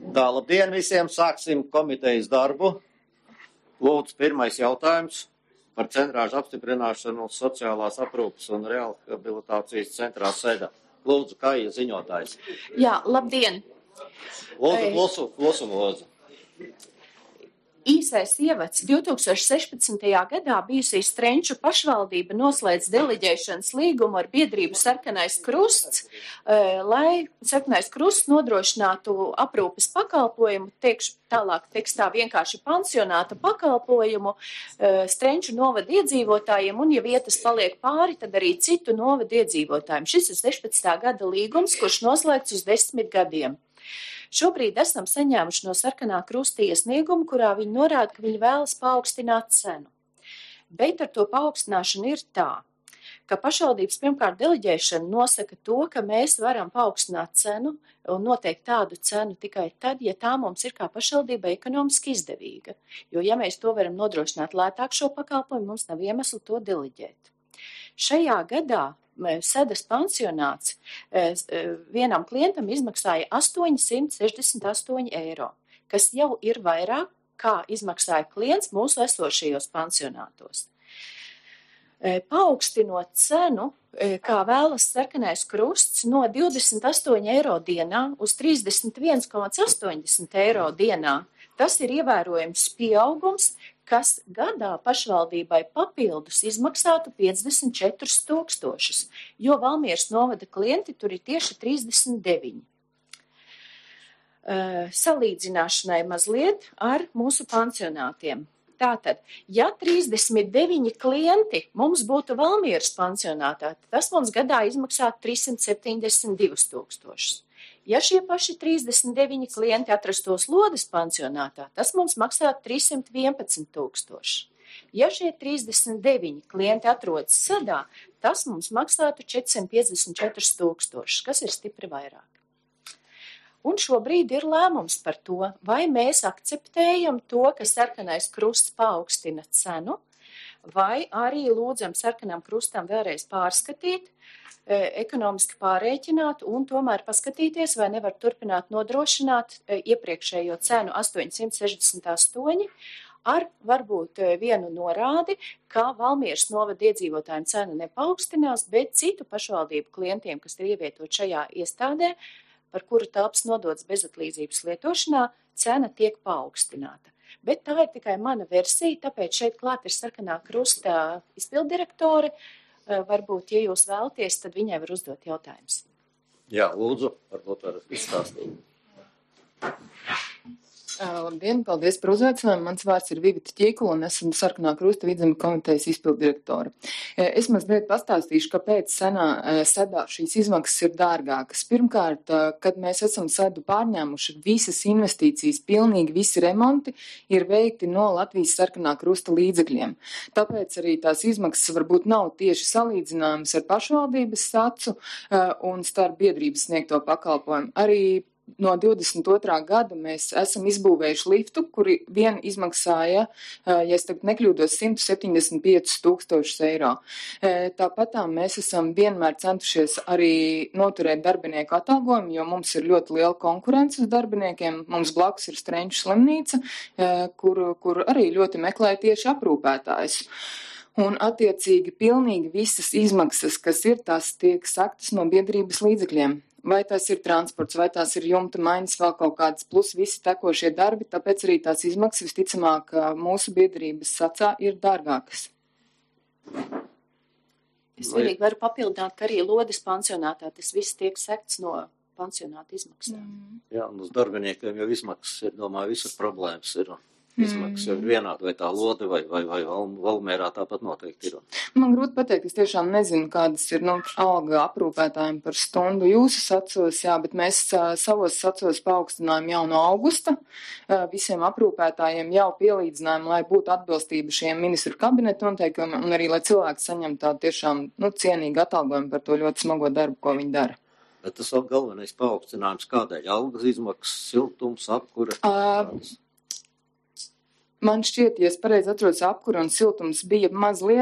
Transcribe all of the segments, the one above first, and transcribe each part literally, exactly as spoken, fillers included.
Tā, labdien visiem, sāksim komitejas darbu. Lūdzu, pirmais jautājums par centrāžu apstiprināšanu sociālās aprūpes un rehabilitācijas centrā sēdā. Lūdzu, kā ir ziņotājs? Jā, labdien. Lūdzu, klusu, klusu, lūdzu. Īsais ievads. divi tūkstoši sešpadsmitajā gadā bijusī Strenču pašvaldība noslēdz deleģēšanas līgumu ar biedrību Sarkanais Krusts, lai Sarkanais Krusts nodrošinātu aprūpes pakalpojumu, teikšu tālāk tekstā vienkārši pansionāta pakalpojumu Strenču novada iedzīvotājiem, un ja vietas paliek pāri, tad arī citu novada iedzīvotājiem. Šis ir sešpadsmitā gada līgums, kurš noslēgts uz desmit gadiem. Šobrīd esam saņēmuši no Sarkanā Krusta iesniegumu, kurā viņi norāda, ka viņi vēlas paaugstināt cenu. Bet ar to paaugstināšanu ir tā, ka pašvaldības pirmkārt deleģēšana nosaka to, ka mēs varam paaugstināt cenu un noteikt tādu cenu tikai tad, ja tā mums ir kā pašvaldība ekonomiski izdevīga. Jo ja mēs to varam nodrošināt lētāk šo pakalpojumu, mums nav iemeslu to deleģēt. Šajā gadā Sedas pansionāts vienam klientam izmaksāja astoņsimt sešdesmit astoņi eiro, kas jau ir vairāk, kā izmaksāja klients mūsu esošajos pansionātos. Paaugstinot cenu, kā vēlas Sarkanais Krusts, no divdesmit astoņi eiro dienā uz trīsdesmit viens komats astoņdesmit eiro dienā, tas ir ievērojams pieaugums, kas gadā pašvaldībai papildus izmaksātu piecdesmit četrus tūkstošus, jo Valmieras novada klienti tur ir tieši trīsdesmit deviņi. Salīdzināšanai mazliet ar mūsu pansionātiem. Tātad, ja trīsdesmit deviņi klienti mums būtu Valmieras pansionātā, tas mums gadā izmaksātu trīssimt septiņdesmit divus tūkstošus. Ja šie paši trīsdesmit deviņi klienti atrastos Lodes pansionātā, tas mums maksātu trīssimt vienpadsmit tūkstoši. Ja šie trīsdesmit deviņi klienti atrodas Sedā, tas mums maksātu četrsimt piecdesmit četrus tūkstošus, kas ir stipri vairāk. Un šobrīd ir lēmums par to, vai mēs akceptējam to, ka Sarkanais Krusts paaugstina cenu, vai arī lūdzam Sarkanam Krustam vēlreiz pārskatīt, ekonomiski pārēķināt un tomēr paskatīties, vai nevar turpināt nodrošināt iepriekšējo cenu astoņsimt sešdesmit astoņi ar varbūt vienu norādi, ka Valmieras novada iedzīvotājiem cena nepaaugstinās, bet citu pašvaldību klientiem, kas ir ievietot šajā iestādē, par kuru telpas nodots bezatlīdzības lietošanā, cena tiek paaugstināta. Bet tā ir tikai mana versija, tāpēc šeit klāt ir Sarkanā Krusta izpilddirektore. Varbūt, ja jūs vēlaties, tad viņai var uzdot jautājumus. Jā, lūdzu, varbūt var izstāstīt. Labdien, paldies par uzaicinājumu. Mans vārds ir Vivita Ķīkula un esmu Sarkanā Krusta Vidzemes komitejas izpilddirektora. Es mazliet pastāstīšu, kāpēc senā Sedā šīs izmaksas ir dārgākas. Pirmkārt, kad mēs esam Sedu pārņēmuši, visas investīcijas, pilnīgi visi remonti ir veikti no Latvijas Sarkanā Krusta līdzekļiem. Tāpēc arī tās izmaksas varbūt nav tieši salīdzināmas ar pašvaldības sacu un starp biedrības sniegto pakalpojumu. Arī no divdesmit otrā gada mēs esam izbūvējuši liftu, kuri vien izmaksāja, ja es tagad nekļūdos, simt septiņdesmit piecus tūkstošus eiro. Tāpat mēs esam vienmēr centušies arī noturēt darbinieku atalgojumu, jo mums ir ļoti liela konkurence uz darbiniekiem. Mums blakus ir Strenču slimnīca, kur, kur arī ļoti meklē tieši aprūpētājus. Un attiecīgi pilnīgi visas izmaksas, kas ir, tās tiek saktas no biedrības līdzekļiem. Vai tas ir transports, vai tās ir jumta maiņas, vēl kaut kādas, plus visi tekošie darbi, tāpēc arī tās izmaksas visticamāk mūsu biedrības sacā ir dārgākas. Es arī varu papildināt, ka arī Lodes pansionātā tas viss tiek sekts no pansionāta izmaksām. Mm. Jā, un uz darbiniekiem jau izmaksas ir, domāju, visas problēmas ir. Izmaksas jau ir vienādi, vai tā Lode vai, vai, vai Valmierā tāpat noteikti ir. Man grūti pateikt, es tiešām nezinu, kādas ir nu, alga aprūpētājiem par stundu jūsu sacos, jā, bet mēs uh, savos sacos paaugstinājām jau no augusta. Uh, visiem aprūpētājiem jau pielīdzinājām, lai būtu atbilstība šiem ministru kabinetu noteikumiem un arī, lai cilvēki saņem tādu tiešām nu, cienīgu atalgojumu par to ļoti smago darbu, ko viņi dara. Bet tas vēl galvenais paaugstinājums kādēļ? Algas izmaksas, siltums, apkura? Uh, Man šķiet, ja es pareizi atceros, apkura un siltums bija mazliet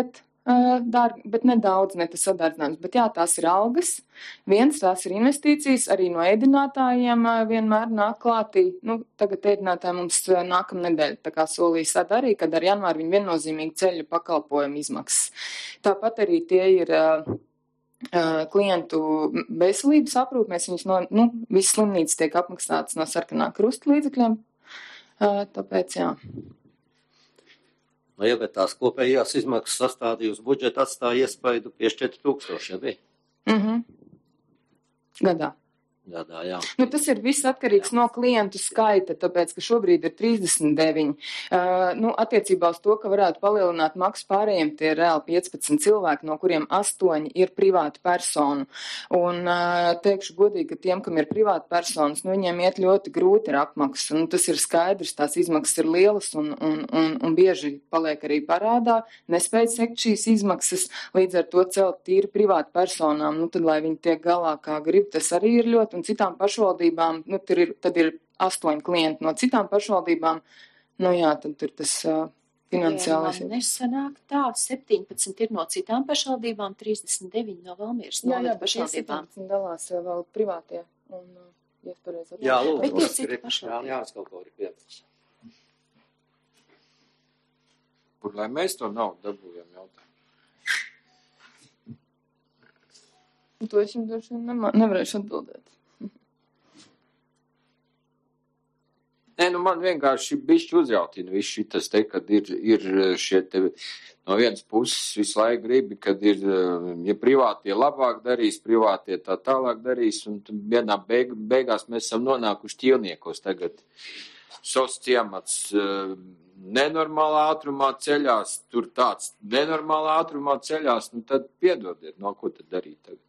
dārgi, bet nedaudz, ne tas sadārdzinājums. Bet jā, tās ir algas. Viens, tās ir investīcijas, arī no ēdinātājiem vienmēr nāk klātī. Nu, tagad ēdinātāji mums nākamā nedēļa tā kā solīja sadarī, kad ar janvāru viņi viennozīmīgi ceļu pakalpojumu izmaksas. Tāpat arī tie ir klientu veselības aprūpe. Mēs viņus no, nu, visas slimnīcas tiek apmaksātas no Sarkanā krusta līdzekļiem. Tāpēc, jā. Nu, ja, bet tās kopējās izmaksas sastādījusi budžetu atstāja iespaidu piešķirt tūkstoši, ja bija? Mhm. Gadā. Gadā, jā. Nu, tas ir viss atkarīgs jā. No klientu skaita, tāpēc, ka šobrīd ir trīsdesmit deviņi. Uh, nu, attiecībā uz to, ka varētu palielināt maksu pārējiem, tie ir reāli piecpadsmit cilvēki, no kuriem astoņi ir privāti personu. Un uh, teikšu godīgi, ka tiem, kam ir privāti personas, nu, viņiem iet ļoti grūti ar apmaksu. Un tas ir skaidrs, tās izmaksas ir lielas un, un, un, un bieži paliek arī parādā, nespēj sekt šīs izmaksas, līdz ar to celt tīri privāti personām. Nu, tad, lai viņi tiek galā kā grib, tas arī ir ļoti. Un citām pašvaldībām, nu, tur ir, tad ir astoņi klienti no citām pašvaldībām, nu jā, tad tur tas uh, finansiālais. Man nesanāk tā, septiņpadsmit ir no citām pašvaldībām, trīsdesmit deviņi no Valmieras novada pašvaldībām. Jā, jā, dalās vēl privātie. Un, ja pareiz, jā, lūdzu, bet ir citi pašvaldības. Jā, jā, es kaut ko arī pieprasa. Kur, lai mēs to naudu dabūjam, jautājumu? To es jums droši vien nevarēšu atbildēt. Nē, nu man vienkārši bišķi uzjautina viss šitas te, kad ir, ir šie te no vienas puses visu laiku gribi, kad ir, ja privātie labāk darīs, privātie tā tālāk darīs, un vienā beig, beigās mēs esam nonākuši ķīlniekos tagad. Sos ciemats nenormālā ātrumā ceļās, tur tāds nenormālā ātrumā ceļās, nu tad piedodiet, no ko tad darīt tagad?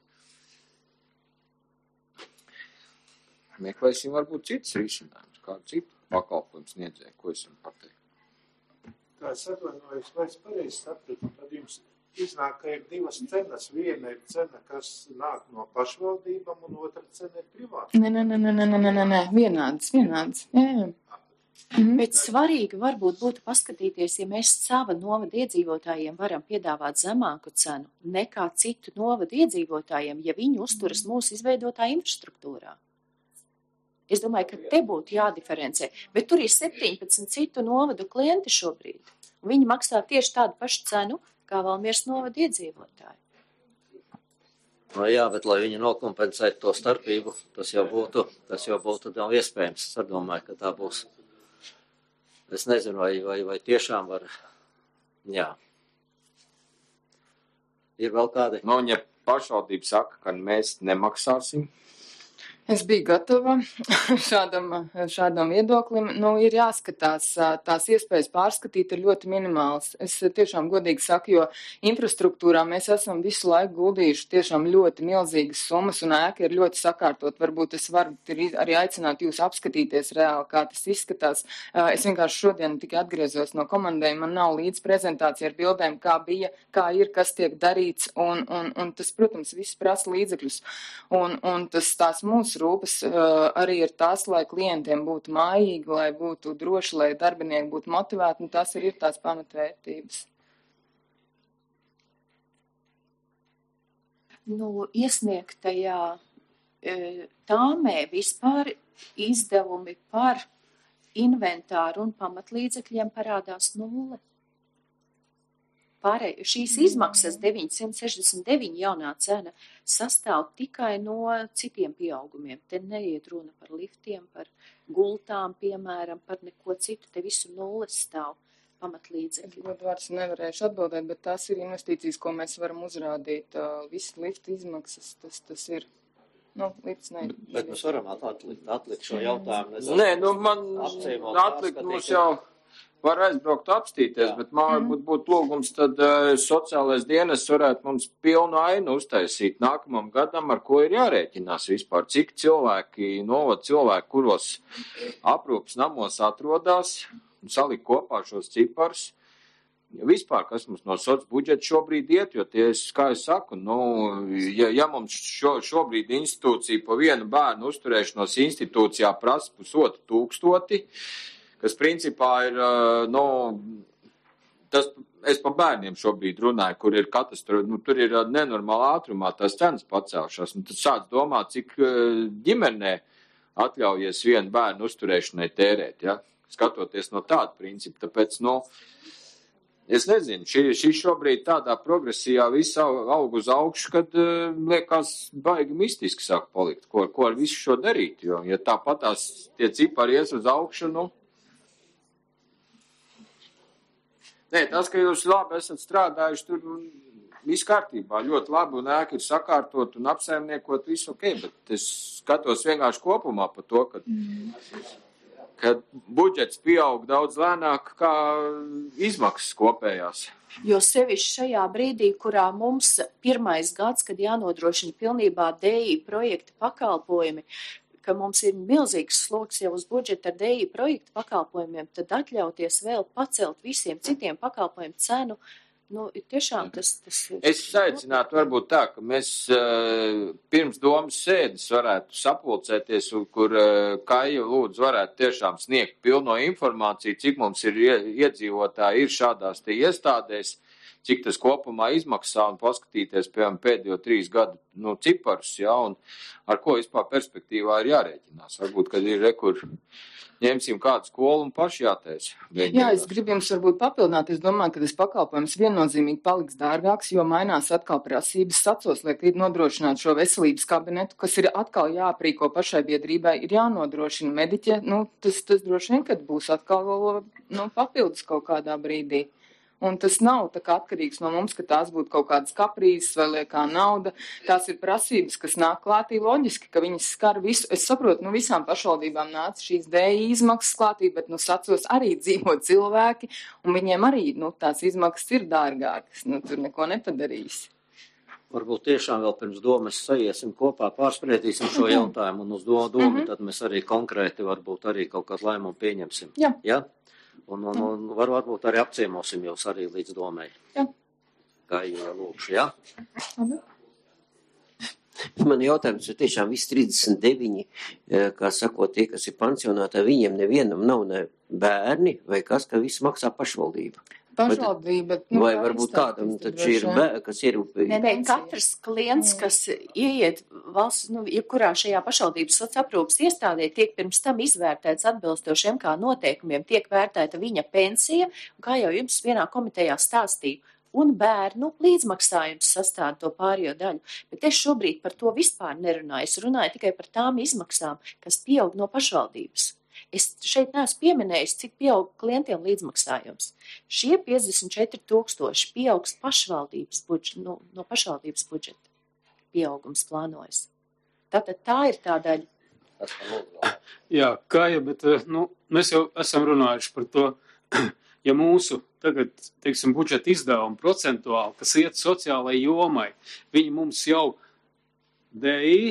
Meklēsim varbūt citas risinājums, kādu citu pakalpojumu sniedzēju, ko es jums pateiktu. Tā es atvainojos, vai es pareizi sapratu, tad jums iznāk, ka ir divas cenas. Viena ir cena, kas nāk no pašvaldībām, un otra cena ir privāta. Nē, nē, nē, nē, nē, nē, nē, nē, vienāds, vienāds, jā, jā. Mhm. Bet svarīgi varbūt būtu paskatīties, ja mēs sava novada iedzīvotājiem varam piedāvāt zemāku cenu nekā citu novada iedzīvotājiem, ja viņi uzturas mūsu izveidotā infrastruktūrā. Es domāju, ka te būtu jādiferencē, bet tur ir septiņpadsmit citu novadu klienti šobrīd. Viņi maksā tieši tādu pašu cenu, kā Valmieras novada iedzīvotāji. No jā, bet lai viņi nokompensētu to starpību, tas jau būtu, tas jau būtu nav iespējams. Es domāju, ka tā būs. Es nezinu, vai, vai, vai tiešām var, jā. Ir vēl kādi? Nu, ja pašvaldība saka, ka mēs nemaksāsim. Es biju gatava šādam, šādam viedoklim. Nu, ir jāskatās, tās iespējas pārskatīt ir ļoti minimāls. Es tiešām godīgi saku, jo infrastruktūrā mēs esam visu laiku guldījuši tiešām ļoti milzīgas summas un ēka ir ļoti sakārtot. Varbūt es varu arī aicināt jūs apskatīties reāli, kā tas izskatās. Es vienkārši šodien tikai atgriezos no komandējuma. Man nav līdz prezentācija ar bildēm, kā bija, kā ir, kas tiek darīts. Un, un, un tas, protams, viss prasa līdzekļus. Un, un tas tās mūsu rūpes uh, arī ir tas, lai klientiem būtu mājīgi, lai būtu droši, lai darbinieki būtu motivēti, un tas arī ir tās pamatvērtības. Nu, iesniegtajā tāmē vispār izdevumi par inventāru un pamatlīdzekļiem parādās nulle. Pārēj, šīs izmaksas deviņsimt sešdesmit deviņi jaunā cena sastāv tikai no citiem pieaugumiem. Te neiet runa par liftiem, par gultām, piemēram, par neko citu. Te visu nulles stāv pamatlīdzekļi. Godvārds nevarēšu atbildēt, bet tās ir investīcijas, ko mēs varam uzrādīt. Visi lifta izmaksas, tas, tas ir. Nu, līdz ne. Bet mēs varam atlikt, atlikt šo jautājumu. Nē, nu man atlikt mums jau. Var aizbraukt apstīties, jā. Bet man varbūt būtu lūgums, tad uh, sociālais dienas varētu mums pilnu ainu uztaisīt nākamam gadam, ar ko ir jārēķinās vispār. Cik cilvēki, novad cilvēki, kuros aprūpas namos atrodās, un salikt kopā šos ciparus. Vispār, kas mums no soc budžeta šobrīd iet, jo tie, kā es saku, nu, ja, ja mums šo, šobrīd institūcija pa vienu bērnu uzturēšanos institūcijā prasa pusotru tūkstoti, kas principā ir, nu, tas, es pa bērniem šobrīd runāju, kur ir katastrofa, nu, tur ir nenormāla ātrumā tās cenas pacēlušās. Un tad sāc domāt, cik ģimenē atļaujies vienu bērnu uzturēšanai tērēt, ja? Skatoties no tāda principa. Tāpēc, nu, es nezinu, šī, šī šobrīd tādā progresijā viss aug uz augšu, kad uh, liekas baigi mistiski sāk palikt, ko, ko ar visu šo darīt, jo, ja tāpat tās tie cipari ies uz augšu, nu. Nē, tas, ka jūs labi esat strādājuši, tur viss kārtībā, ļoti labi, un ēka ir sakārtot un apsaimniekot, visu ok, bet es skatos vienkārši kopumā par to, ka mm. kad budžets pieaug daudz lēnāk kā izmaksas kopējās. Jo sevišķi šajā brīdī, kurā mums pirmais gads, kad jānodrošina pilnībā D I projekta pakalpojumi, ka mums ir milzīgs sloks jau uz budžeta ar D I projekta pakalpojumiem, tad atļauties vēl pacelt visiem citiem pakalpojumu cenu, nu, tiešām tas, tas ir... Es aicinātu varbūt tā, ka mēs uh, pirms domas sēdes varētu sapulcēties, un kur uh, Kaija lūdzu varētu tiešām sniegt pilno informāciju, cik mums ir iedzīvotāji ir šādās te iestādēs, cik tas kopumā izmaksā un paskatīties, piemēram, pēdējo trīs gadu nu, ciparus, ja, un ar ko vispār perspektīvā ir jārēķinās. Varbūt, kad ir rekur ņemsim kādu skolu un paši jātais. Jā, es gribu jums varbūt papildināt. Es domāju, ka tas pakalpojums viennozīmīgi paliks dārgāks, jo mainās atkal prasības. Sacos, lai nodrošinātu šo veselības kabinetu, kas ir atkal jāaprīko pašai biedrībai, ir jānodrošina mediķe. Nu, tas, tas droši vien, kad būs atkal nu, papildus kaut kādā brīdī. Un tas nav tā kā atkarīgs no mums, ka tās būtu kaut kādas kaprīzes vai liekā nauda. Tās ir prasības, kas nāk klātī loģiski, ka viņas skar visu. Es saprotu, nu visām pašvaldībām nāca šīs D I izmaksas klātī, bet nu sacos arī dzīvo cilvēki, un viņiem arī nu, tās izmaksas ir dārgākas. Nu, tur neko nepadarīs. Varbūt tiešām vēl pirms domas saiesim kopā, pārspriedīsim šo jautājumu, un uz domu, mm-hmm. tad mēs arī konkrēti varbūt arī kaut kādu lēmumu pieņemsim. Jā. Ja? Un, un, un var, varbūt arī apciemosim jūs arī līdz domai. Jā. Kā jau lūkšu, jā? Labi. Man jautājums ir tiešām visi trīsdesmit deviņi, kā sakot, tie, kas ir pansionātā, viņiem nevienam nav ne bērni vai kas, ka viss maksā pašvaldība. Pašvaldība. Nu, vai varbūt kādam taču ir bērni, kas ir... Nē, nē, katrs klients, kas ieiet valsts, nu, jebkurā šajā pašvaldības sociālās aprūpes iestādē, tiek pirms tam izvērtēts atbilstošiem kā noteikumiem, tiek vērtēta viņa pensija, un kā jau jums vienā komitejā stāstīju, un bērnu līdzmaksājums sastāda to pārējo daļu. Bet es šobrīd par to vispār nerunāju. Es runāju tikai par tām izmaksām, kas pieaug no pašvaldības. Es šeit neesmu pieminējis, cik pieaug klientiem līdzmaksājums. Šie piecdesmit četri tūkstoši pieaugs pašvaldības budžeta, no, no pašvaldības budžeta pieaugums plānojas. Tātad tā ir tā daļa. Jā, Kaja, bet nu, mēs jau esam runājuši par to, ja mūsu tagad, teiksim, budžeta izdevumi procentuāli, kas iet sociālai jomai, viņi mums jau D I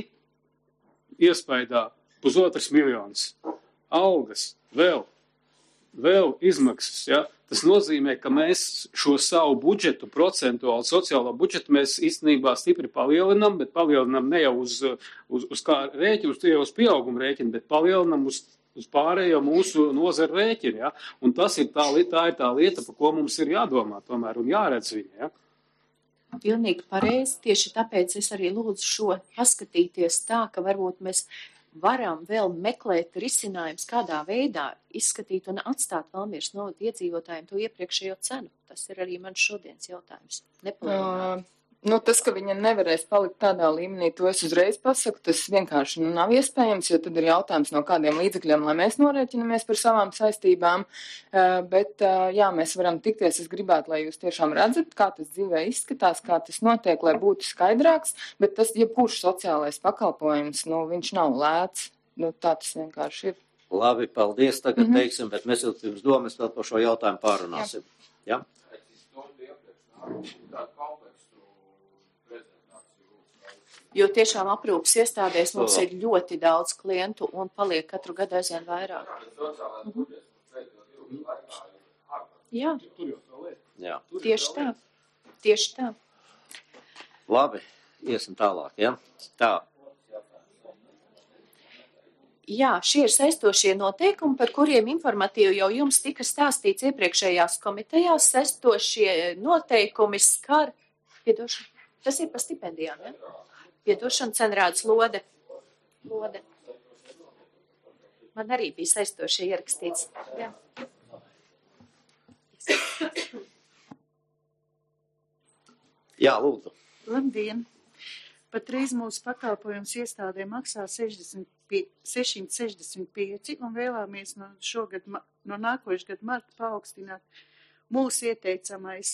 iespaidā pusotras miljonas. Algas, vēl, vēl izmaksas, ja? Tas nozīmē, ka mēs šo savu budžetu, procentuālu sociālo budžetu, mēs īstenībā stipri palielinam, bet palielinam ne jau uz, uz, uz kā rēķinu, uz, uz pieaugumu rēķinu, bet palielinam uz, uz pārējo mūsu nozaru rēķinu, ja? Un tas ir tā, tā ir tā lieta, par ko mums ir jādomā tomēr un jāredz viņa, ja? Pilnīgi pareizi, tieši tāpēc es arī lūdzu šo paskatīties tā, ka varbūt mēs varam vēl meklēt risinājums, kādā veidā izskatīt un atstāt Valmieras novada iedzīvotājiem to iepriekšējo cenu. Tas ir arī mans šodienas jautājums. Uh, nu, tas, ka viņa nevarēs palikt tādā līmenī, to es uzreiz pasaku, tas vienkārši nu, nav iespējams, jo tad ir jautājums, no kādiem līdzekļiem, lai mēs norēķinamies par savām saistībām. Uh, bet, uh, jā, mēs varam tikties. Es gribētu, lai jūs tiešām redzat, kā tas dzīvē izskatās, kā tas notiek, lai būtu skaidrāks, bet tas, jebkurš sociālais pakalpojums, nu, viņš nav lēts. Nu, tā tas vienkārši ir. Labi, paldies, tagad mm-hmm. teiksim, bet mēs jau pirms domas vēl par šo jautājumu pārunāsim. Jā? Jo tiešām aprūpes iestādēs mums ir ļoti daudz klientu un paliek katru gadu aizvien vairāk. Mhm. Jā. Jā. Tieši tā. Tieši tā. Labi, iesim tālāk, ja? Tā. Jā, šie ir saistošie noteikumi, par kuriem informatīvi jau jums tika stāstīts iepriekšējās komitejās. Saistošie noteikumi skar, piedošana, tas ir pa stipendijām, ja? Piedošana cenrādes lode. Lode. Man arī bija saistošie ierakstīts. Jā. Jā, lūdzu. Labdien! Patreiz mūsu pakalpojums iestādē maksā sešdesmit sešdesmit pieci un vēlamies no šogad, no nākošā gada marta paaugstināt. Mūsu ieteicamais,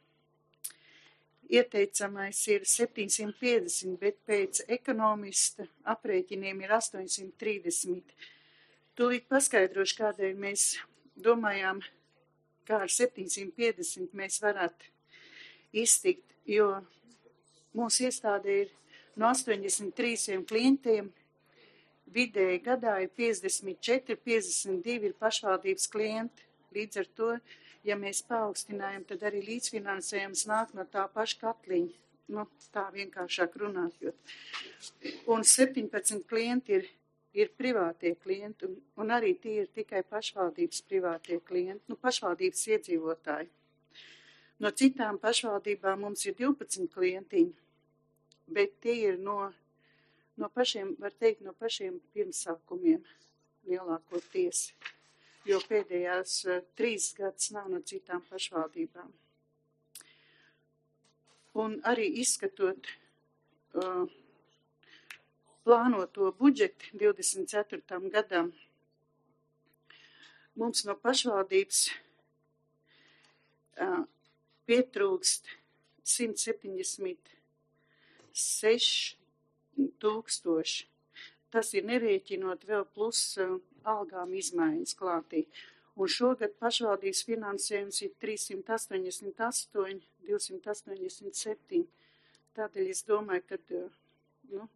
ieteicamais ir septiņsimt piecdesmit, bet pēc ekonomista aprēķiniem ir astoņsimt trīsdesmit. Tūlīt paskaidrošu, kādēļ mēs domājām, kā ar septiņsimt piecdesmit mēs varētu iztikt, jo mūsu iestādē ir no astoņdesmit trīsiem klientiem, vidēji gadā ir piecdesmit četri, piecdesmit divi ir pašvaldības klienti. Līdz ar to, ja mēs paaugstinājam, tad arī līdzfinansējums nāk no tā paša katliņa. Nu, tā vienkāršāk runājot. Un septiņpadsmit klienti ir, ir privātie klienti, un, un arī tie ir tikai pašvaldības privātie klienti, nu, pašvaldības iedzīvotāji. No citām pašvaldībām mums ir divpadsmit klientiņi, bet tie ir no, no pašiem, var teikt, no pašiem pirmsākumiem lielākoties, jo pēdējās uh, trīs gadus nav no citām pašvaldībām. Un arī izskatot uh, plānoto budžetu divdesmit ceturtajam gadam, mums no pašvaldības uh, pietrūkst simt septiņdesmit seši tūkstoši. Tas ir nerēķinot vēl plus uh, algām izmaiņas klātī. Un šogad pašvaldības finansējums ir trīssimt astoņdesmit astoņi, divsimt astoņdesmit septiņi. Tādēļ es domāju, ka uh, nu,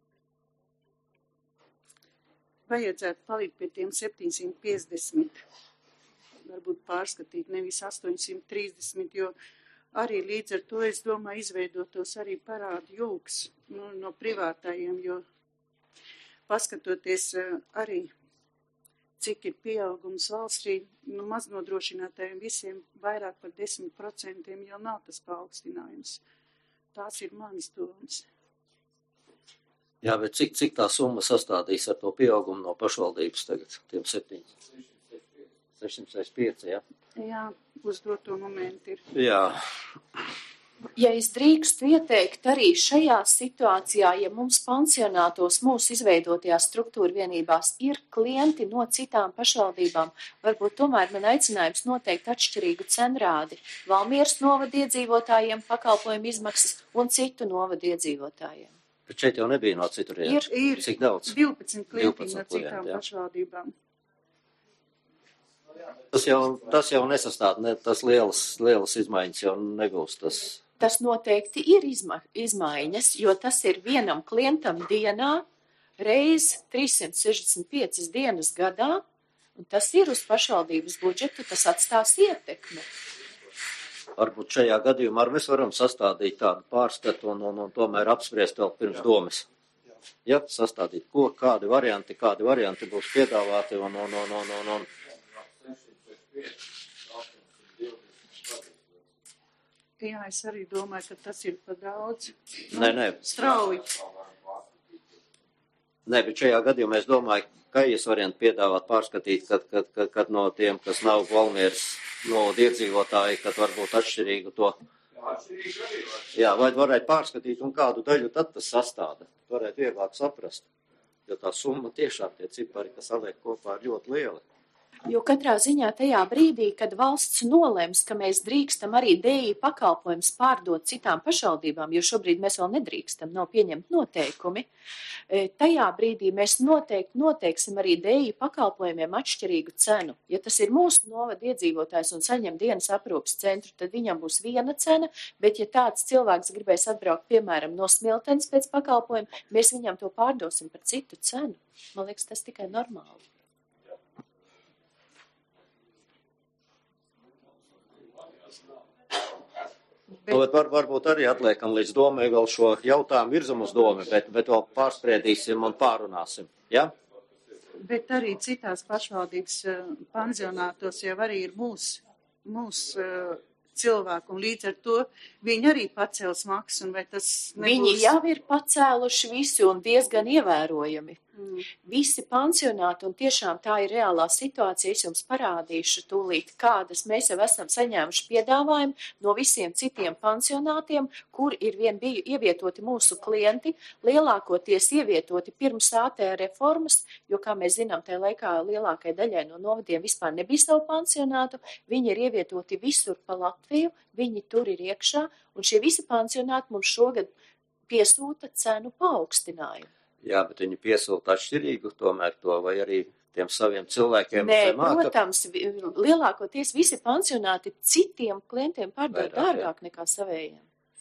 vajadzētu palikt pie tiem septiņsimt piecdesmit. Varbūt pārskatīt nevis astoņsimt trīsdesmit, jo arī līdz ar to, es domāju, izveidotos arī parādu jūgs nu, no privātājiem, jo paskatoties arī, cik ir pieaugums valstī, nu, maznodrošinātājiem visiem vairāk par desmit procentiem jau nav tas paaugstinājums. Tās ir manas domas. Jā, bet cik, cik tā summa sastādīs ar to pieaugumu no pašvaldības tagad, tiem septiņi? sešsimt sešdesmit pieci, jā? Jā, uz doto momentu ir. Jā. Ja es drīkstu ieteikt arī šajā situācijā, ja mums pansionātos mūsu izveidotajās struktūra vienībās ir klienti no citām pašvaldībām, varbūt tomēr man aicinājums noteikt atšķirīgu cenrādi Valmieras novada iedzīvotājiem, pakalpojumu izmaksas un citu novada iedzīvotājiem. Bet šeit jau nebija no cituriem. Ir, ir Cik daudz? divpadsmit klienti no divpadsmit citām klienti, pašvaldībām. Tas jau, tas jau nesastāv, ne, tas lielas, lielas izmaiņas jau nebūs. Tas, tas noteikti ir izma izmaiņas, jo tas ir vienam klientam dienā reiz trīssimt sešdesmit piecas dienas gadā, un tas ir uz pašvaldības budžetu, tas atstās ietekmi. Varbūt šajā gadījumā arī mēs varam sastādīt tādu pārskatu un, un, un tomēr apspriest vēl pirms domas. Ja, sastādīt, ko, kādi varianti, kādi varianti būs piedāvāti un, un, un, un, un, un. Jā, es arī domāju, ka tas ir par daudz. Nē, nē. Strauji. Nē, bet šajā gadījumā es domāju, ka es variantu piedāvāt pārskatīt, kad, kad, kad, kad no tiem, kas nav Valmieras novada iedzīvotāji, kad varbūt atšķirīgu to. Jā, vai varētu pārskatīt un kādu daļu tad tas sastāda. Varētu vieglāk saprast, jo tā summa tiešām tie cipari, kas saliek kopā, ir ļoti lieli. Jo katrā ziņā tajā brīdī, kad valsts nolems, ka mēs drīkstam arī D I pakalpojumus pārdot citām pašvaldībām, jo šobrīd mēs vēl nedrīkstam, nav pieņemt noteikumi, tajā brīdī mēs noteikti noteiksim arī D I pakalpojumiem atšķirīgu cenu. Ja tas ir mūsu novada iedzīvotājs un saņem dienas aprūpas centru, tad viņam būs viena cena, bet ja tāds cilvēks gribēs atbraukt, piemēram, no Smiltenes pēc pakalpojuma, mēs viņam to pārdosim par citu cenu. Man liekas, tas tikai normāli. Bet... Nu, var, varbūt arī atliekam līdz domai vēl šo jautājumu virzam uz domu, bet, bet vēl pārspriedīsim un pārunāsim. Ja? Bet arī citās pašvaldības pansionātos jau arī ir mūsu mūs, cilvēku, un līdz ar to viņi arī pacels maksu, un vai tas nebūs... Viņi jau ir pacēluši visu un diezgan ievērojami. Mm. Visi pansionāti, un tiešām tā ir reālā situācija, es jums parādīšu tūlīt, kādas mēs jau esam saņēmuši piedāvājumu no visiem citiem pansionātiem, kur ir vien biju ievietoti mūsu klienti, lielākoties ievietoti pirms A T reformas, jo, kā mēs zinām, tajā laikā lielākai daļai no novadiem vispār nebija savu pansionātu, viņi ir ievietoti visur pa Latviju, viņi tur ir iekšā, un šie visi pansionāti mums šogad piesūta cenu paaugstinājumu. Jā, bet viņi piesūta atšķirīgu tomēr to, vai arī tiem saviem cilvēkiem? Nē, protams, lielākoties visi pansionāti citiem klientiem pārdod dārgāk nekā savējiem.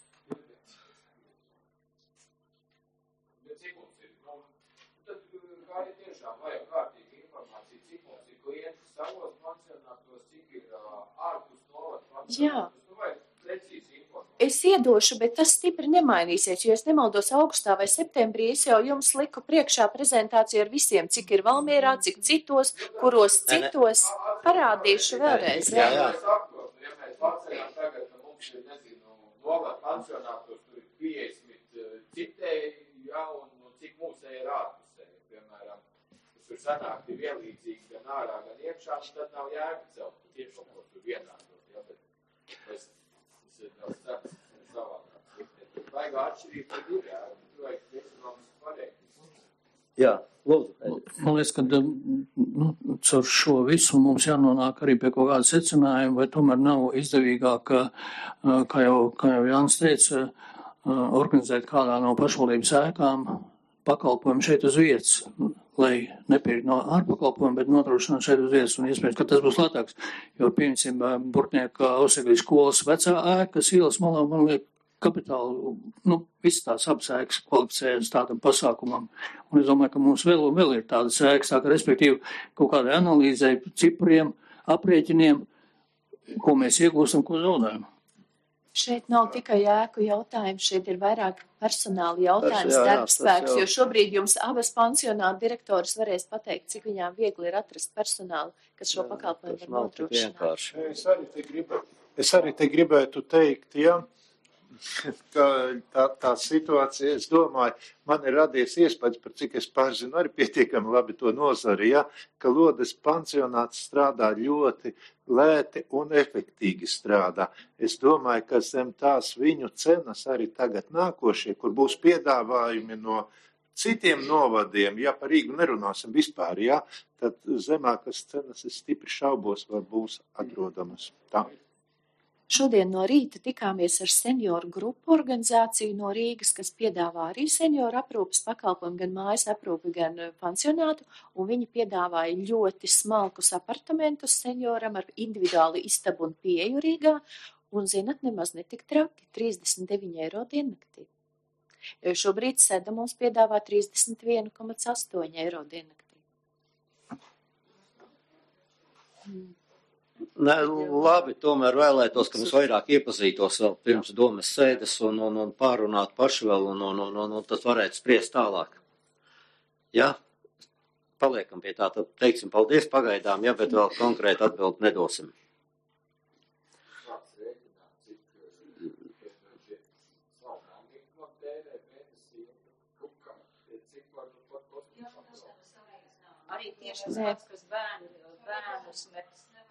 Bet cik mums ir? Nu, tad kā ir tiešām vajag kārtīgi informācija, cik mums ir klienti savos pansionātos, cik ir ārpus novada pansionātos. Jā. Nu, vajag precīzi informāciju. Es iedošu, bet tas stipri nemainīsies, jo es nemaldos augustā vai septembrī, es jau jums liku priekšā prezentāciju ar visiem, cik ir Valmierā, cik citos, kuros citos, parādīšu vēlreiz. Jā, jā. Ja mēs paceļām tagad, ka mums ir, nezinu, novada pansionātos, tur ir piecdesmit citēji, jā, un, un cik mūsēji ir ārpusēji, piemēram, tas tur sanāk ir vienlīdzīgi gan ārā, gan iekšā, un tad nav jēga celt, tieši kaut ko tur vienādot, jā, bet mēs tās cenas savādāk. Vaigā atšķirība tad ir, jā, vajag ekonomiski pareizi. Jā, lūdzu. Man liekas, ka nu, caur šo visu mums jānonāk arī pie kaut kāda secinājuma, vai tomēr nav izdevīgāk, kā jau, kā jau Jānis teica, organizēt kādā no pašvaldības ēkām pakalpojumu šeit uz vietas, lai nepirkt no ārpakalpojumu, bet nodrošināt šeit uz vietas, un iespējams, ka tas būs lētāks, jo, piemēram, Burtnieka Ausegrijas skolas vecā ēka, kas ielas malā, man liek kapitāli, nu, visas tās abas ēkas kvalificējas tādam pasākumam, un es domāju, ka mums vēl un vēl ir tādas ēkas, tā ka, respektīvi, kaut kādai analīzei, cipriem, aprēķiniem, ko mēs iegūstam, ko zaudējam. Šeit nav tikai ēku jautājums, šeit ir vairāk personāla jautājums, darbspēks, jo šobrīd jums abas pansionāta direktoras varēs pateikt, cik viņām viegli ir atrast personālu, kas šo pakalpojumu var nodrošināt. Es arī te gribētu, es arī te gribētu teikt, ja, ka tā, tā situācija, es domāju, man ir radies iespējas, par cik es pārzinu arī pietiekami labi to nozari, ja, ka Lodes pansionāts strādā ļoti lēti un efektīgi strādā. Es domāju, ka zem tās viņu cenas arī tagad nākošie, kur būs piedāvājumi no citiem novadiem, ja par Rīgu nerunāsim vispār, ja, tad zemākas cenas es stipri šaubos, vai būs atrodamas. Tā. Šodien no rīta tikāmies ar senioru grupu organizāciju no Rīgas, kas piedāvā arī senioru aprūpas pakalpojumu, gan mājas aprūpi, gan pansionātu, un viņi piedāvāja ļoti smalkus apartamentus senioram ar individuālu istabu un pieeju Rīgā, un, zinat, nemaz netik traki, trīsdesmit deviņi eiro diennaktī. Jo šobrīd Seda mums piedāvā trīsdesmit viens komats astoņi eiro diennaktī. Mm. Ne, labi, tomēr vēlētos, ka mums vairāk iepazītos vēl pirms domas sēdes un, un, un pārunāt paši vēl, un, un, un, un, un tad varētu spriest tālāk. Jā, paliekam pie tā, tad teiksim paldies pagaidām, jā, bet vēl konkrēti atbildi nedosim. Arī tieši tāds, kas bērni, bērnus met.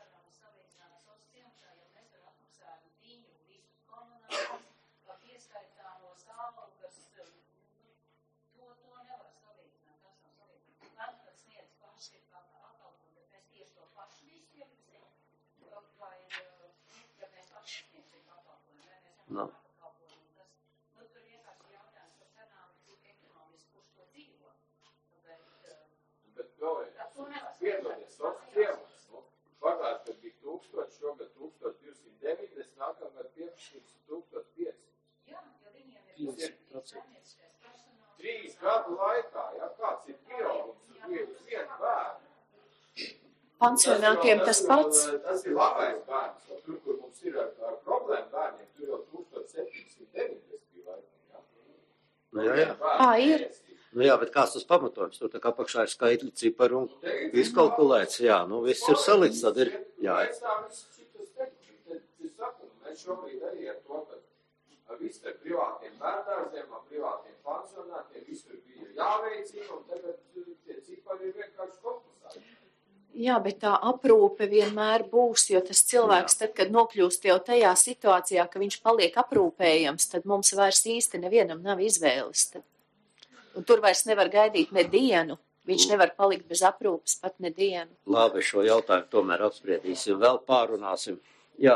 No. Bet vēlreiz, piedodies, sots ciemats, nu, pagājuši, kad bija tūkstoši, šogad tūkstoš divsimt deviņdesmit, nākamgad piecsimt tūkstoš piecsimt. Jā, jo viņiem ir trīs gadu laikā, ja, kāds ir pieaugums uz vienu bērnu? Pansionātiem tas pats. Tas ir labais bērns, jo tur, kur mums ir ar, ar problēmu bērniem, tur jau tūkstoš septiņsimt deviņdesmit bija laikam, ja? Nu, jā, jā. Ā, ir. Nu jā, bet kāds tas pamatojums? Tur tā kā apakšā ir skaitļi, cipari un izkalkulēts. Jā, nu viss ir salikts, tad ir jā. Mēs šobrīd arī ar to, ka viss ar privātiem bērndārziem, ar privātiem pansionātiem, visur bija jāveicina, un tagad tie cipari ir vienkārši kompensāti. Jā, bet tā aprūpe vienmēr būs, jo tas cilvēks, tad, kad nokļūst jau tajā situācijā, ka viņš paliek aprūpējams, tad mums vairs īsti nevienam nav izvēles. Tad. Un tur vairs nevar gaidīt ne dienu. Viņš nevar palikt bez aprūpes pat ne dienu. Labi, šo jautājumu tomēr apspriedīsim, vēl pārunāsim. Jā.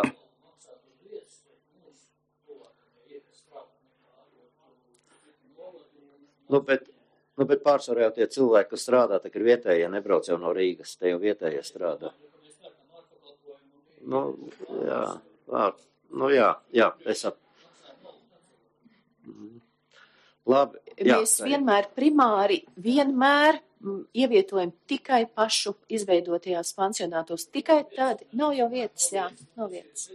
Nu, bet, nu, bet pārsvarā jau tie cilvēki, kas strādā, tā ir vietējie, nebrauc jau no Rīgas, te jau vietējie strādā. Nu, jā, vār, nu, jā, jā, es ap... Labi, jā. Mēs vienmēr primāri, vienmēr ievietojam tikai pašu izveidotajās pansionātos, tikai tad, nav jau vietas, jā, nav vietas.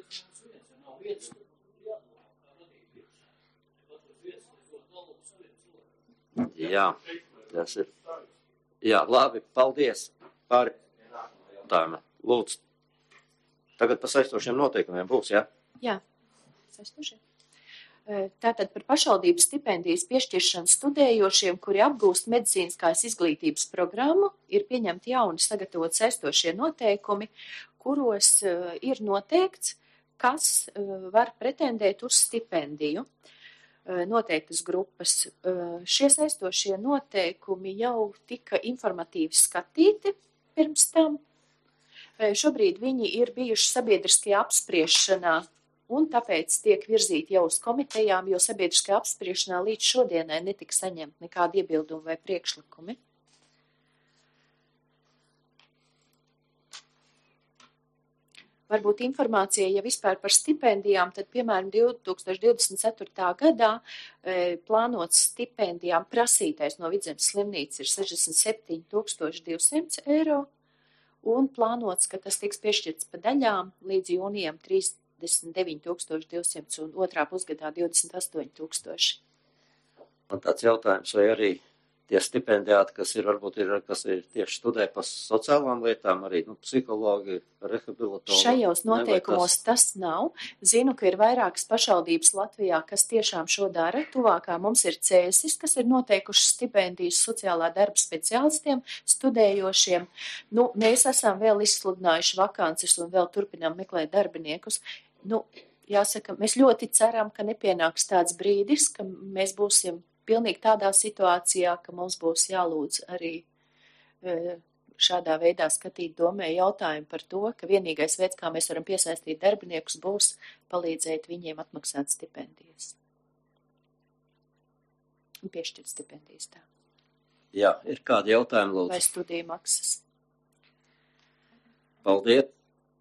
Jā, tas ir. Jā, labi, paldies. Pāri jautājumā. Lūdzu. Tagad par saistošiem noteikumiem būs, jā? Jā, saistošiem. Tātad par pašvaldības stipendijas piešķiršanu studējošiem, kuri apgūst medicīniskās izglītības programmu, ir pieņemti jauni sagatavot saistošie noteikumi, kuros ir noteikts, kas var pretendēt uz stipendiju. Noteiktas grupas. Šie saistošie noteikumi jau tika informatīvi skatīti pirms tam. Šobrīd viņi ir bijuši sabiedriskajā apspriešanā un tāpēc tiek virzīti jau uz komitejām, jo sabiedriskajā apspriešanā līdz šodienai netika saņemt nekādi iebildumi vai priekšlikumi. Varbūt informācija, ja vispār par stipendijām, tad, piemēram, divi tūkstoši divdesmit ceturtajā gadā e, plānots stipendijām prasītais no Vidzemes slimnīcas ir sešdesmit septiņi tūkstoši divsimt eiro, un plānots, ka tas tiks piešķirts pa daļām līdz jūnijam trīsdesmit deviņi tūkstoši divsimt un otrā pusgadā divdesmit astoņi tūkstoši. Man tāds jautājums, vai arī tie stipendiāti, kas ir, varbūt ir, kas ir tieši studē par sociālām lietām, arī, nu, psihologi, rehabilitori. Šajos noteikumos tas... tas nav. Zinu, ka ir vairākas pašvaldības Latvijā, kas tiešām šo dara. Tuvākā mums ir Cēsis, kas ir noteikuši stipendijas sociālā darba speciālistiem, studējošiem. Nu, mēs esam vēl izsludinājuši vakances un vēl turpinām meklēt darbiniekus. Nu, jāsaka, mēs ļoti ceram, ka nepienāks tāds brīdis, ka mēs būsim pilnīgi tādā situācijā, ka mums būs jālūdz arī šādā veidā skatīt domē jautājumu par to, ka vienīgais veids, kā mēs varam piesaistīt darbiniekus, būs palīdzēt viņiem atmaksāt stipendijas. Un piešķirt stipendijas tā. Jā, ir kādi jautājumi, lūdzu? Vai studiju maksas? Paldies.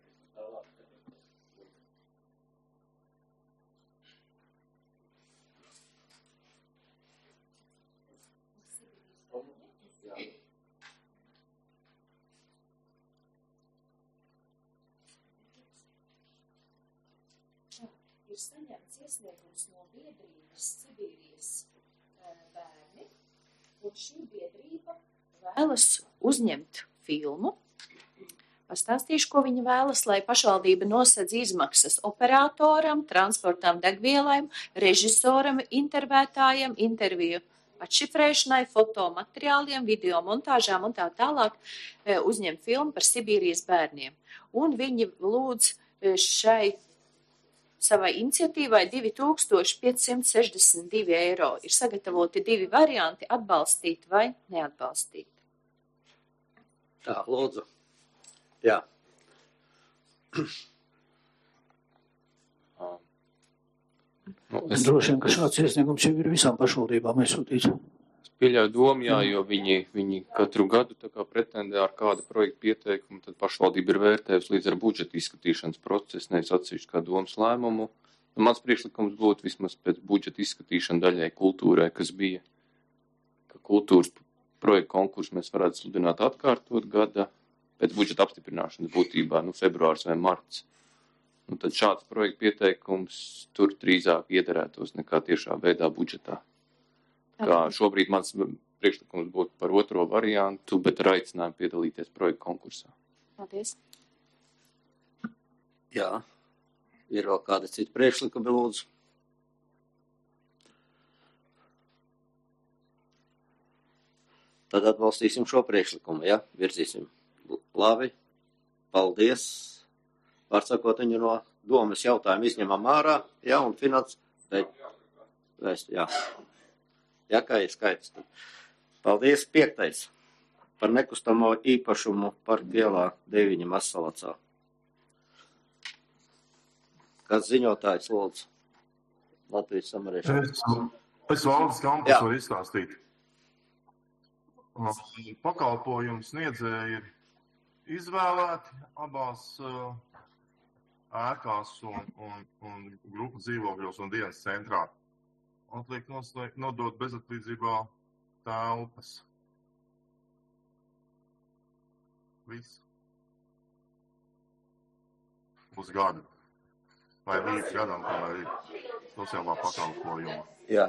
Ir saņemts iesniegums no biedrības Sibīrijas bērni, un šī biedrība vēlas uzņemt filmu. Pastāstīšu, ko viņa vēlas, lai pašvaldība nosedz izmaksas operatoram, transportam, degvielām, režisoram, intervētājiem, interviju atšifrēšanai, fotomateriāliem, video montāžām un tā tālāk uzņemt filmu par Sibīrijas bērniem. Un viņi lūdz šai savai iniciatīvai divi tūkstoši piecsimt sešdesmit divi eiro. Ir sagatavoti divi varianti - atbalstīt vai neatbalstīt. Tā, lūdzu. Jā. Nu, es... Droši vien, ka šāds iesniegums jau ir visām pašvaldībām aizsūtīts. Pieļauju domu, jā, jo viņi, viņi katru gadu tā kā pretendē ar kādu projektu pieteikumu, tad pašvaldība ir vērtējusi līdz ar budžeta izskatīšanas procesu, nevis atsevišķu kā domas lēmumu. Un mans priekšlikums būtu vismaz pēc budžeta izskatīšana daļai kultūrai, kas bija, ka kultūras projektu konkursu mēs varētu sludināt atkārtot gada pēc budžeta apstiprināšanas būtībā, nu, februārs vai marts. Nu, tad šāds projektu pieteikums tur drīzāk iederētos nekā tiešā veidā budžetā. Kā šobrīd mans priekšlikums būtu par otro variantu, bet ar aicinājumu piedalīties projektu konkursā. Paldies. Jā. Ir vēl kādi citi priekšlikumi, lūdzu? Tad atbalstīsim šo priekšlikumu, ja? Virzīsim. Labi. Paldies. Pārsakot viņu no domas jautājumu izņemam ārā, ja, un finans, bet, vēst, jā. Jā, kā ir skaits. Paldies. Piektais. Par nekustamo īpašumu parka ielā deviņi Mazsalacā. Kāds ziņotājs, lūdzu? Latvijas samariešu. Es, es valdes kampus varu izstāstīt. Pakalpojums sniedzēji ir izvēlēti abās uh, ēkās un, un, un grupu dzīvokļos un dienas centrā. Atliek noslēgt, nodot bezatlīdzībā telpas. Viss. Uz gadu. Vai līdz gadam, kā ir sociālā pakalpojuma. Jā.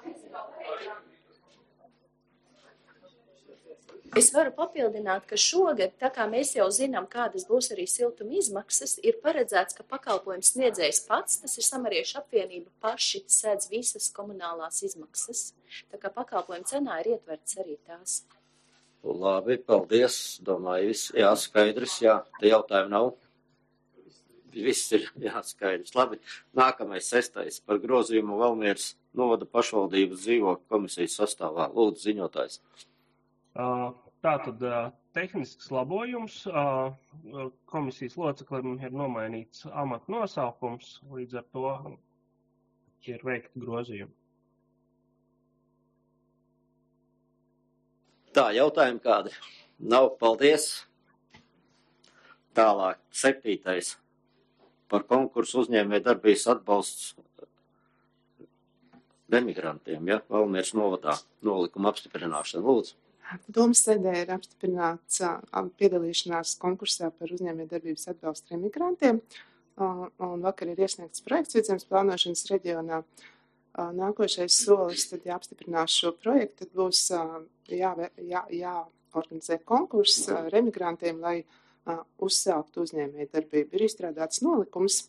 Es varu papildināt, ka šogad, tā kā mēs jau zinām, kādas būs arī siltuma izmaksas, ir paredzēts, ka pakalpojums sniedzējs pats, tas ir Samariešu apvienība, paši sēdz visas komunālās izmaksas. Tā kā pakalpojuma cenā ir ietverts arī tās. Labi, paldies. Domāju, viss jā, skaidrs, jā, te jautājumu nav. Viss ir jā, skaidrs. Labi, nākamais sestais par grozījumu Valmieras novada pašvaldības dzīvokļu komisijas sastāvā. Lūdzu, ziņotājs. Tātad tehnisks labojums, komisijas loceklim ir nomainīts amata nosaukums, līdz ar to ir veikti grozījumi. Tā, jautājumi kādi? Nav, paldies. Tālāk, septītais par konkursu uzņēmēju darbības atbalsts remigrantiem, ja, Valmieras novadā nolikuma apstiprināšana. Lūdzu. Domas sēdē ir apstiprināts piedalīšanās konkursā par uzņēmējdarbības atbalstu remigrantiem, un vakar ir iesniegts projekts vidzemes plānošanas reģionā. Nākošais solis, tad jāapstiprinās šo projektu, tad būs jā, jā, jāorganizē konkurss remigrantiem, lai uzsākt uzņēmējdarbību. Ir izstrādāts nolikums.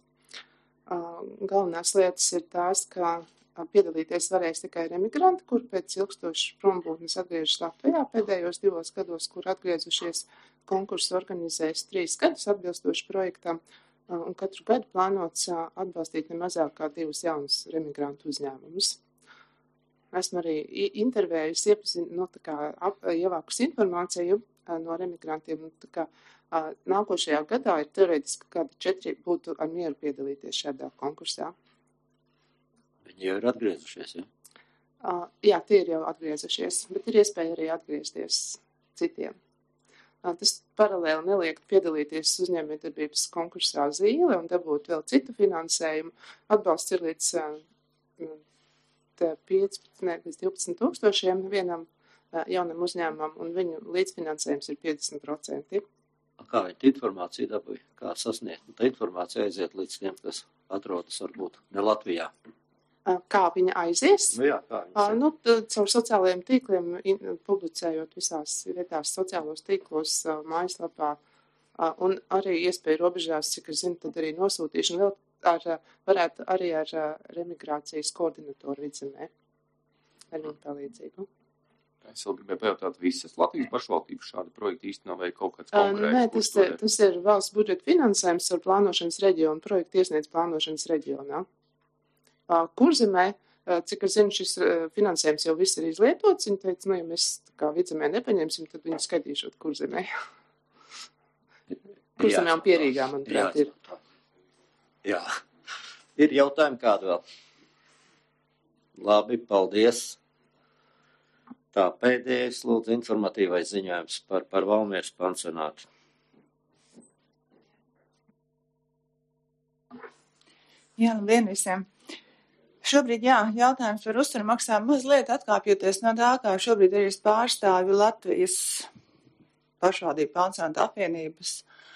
Galvenās lietas ir tās, ka piedalīties varēs tikai remigranti, kur pēc ilgstošas prombūtnes atgriežas Latvijā pēdējos divos gados, kur atgriezušies konkursu organizēs trīs gadus atbilstoši projektam, un katru gadu plānots atbalstīt ne mazāk kā divus jaunus remigrantu uzņēmumus. Esmu arī intervējusi, iepazin, no, tā kā, ap, ievākus informāciju no remigrantiem. Tā kā, nākošajā gadā ir teorētiski kādi četri būtu ar mieru piedalīties šādā konkursā. Viņi jau ir atgriezušies, ja? Uh, jā, tie ir jau atgriezušies, bet ir iespēja arī atgriezties citiem. Uh, tas paralēli neliek piedalīties uzņēmējdarbības konkursā Zīle un dabūt vēl citu finansējumu. Atbalsts ir līdz uh, piecpadsmit līdz divpadsmit tūkstošiem vienam uh, jaunam uzņēmumam, un viņu līdzfinansējums ir piecdesmit procenti. Kā viņi informāciju dabūja, kā sasniegt? Tā informācija aiziet līdz tiem, kas atrodas varbūt ne Latvijā. Kā viņa aizies? Nu jā, kā viņa aizies? Nu, caur sociālajiem tīkliem, publicējot visās vietās sociālos tīklos, mājaslapā, un arī iespēja robežās, cik es zinu, tad arī nosūtīšana vēl ar, varētu arī ar remigrācijas koordinatoru vidzemē, ar viņu palīdzību. Es vēl gribēju pajautāt, visas Latvijas pašvaldības šādi projekti īstenībā vai kaut kāds konkrēts? Nē, tas ir, tas ir valsts budžeta finansējums ar plānošanas reģionu, projektu iesniedz plānošanas reģionā. Kurzemē, cik es zinu, šis finansējums jau viss ir izlietots, viņi teica, nu, ja mēs kā vidzemē nepaņemsim, tad viņi skaitīšot Kurzemē. Kurzemē un Pierīgā, manuprāt, ir. Jā. Ir jautājumi kādu vēl? Labi, paldies. Tā, pēdējais, lūdzu, informatīvais ziņojums par, par Valmieras pansionātu. Jā, labdien visiem. Šobrīd, jā, jautājums par uzturmaksām mazliet atkāpjoties no tā, kā šobrīd arī pārstāvi Latvijas pašvaldību pansionātu apvienības